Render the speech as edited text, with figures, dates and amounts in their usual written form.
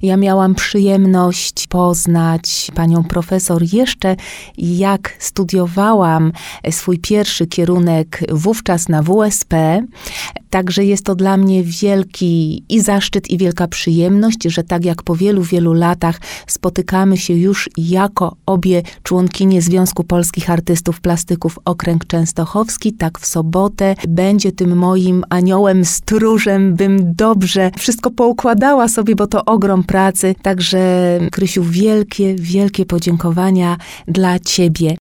Ja miałam przyjemność poznać panią profesor jeszcze jak studiowałam swój pierwszy kierunek wówczas na WSP. Także jest to dla mnie wielki i zaszczyt, i wielka przyjemność, że tak jak po wielu, wielu latach spotykamy się już jako obie członkinie Związku Polskich Artystów Plastyków Okręg Częstochowski, tak w sobotę będzie tym moim aniołem stróżem, bym dobrze wszystko poukładała sobie, bo to ogrom pracy. Także, Krysiu, wielkie, wielkie podziękowania dla ciebie.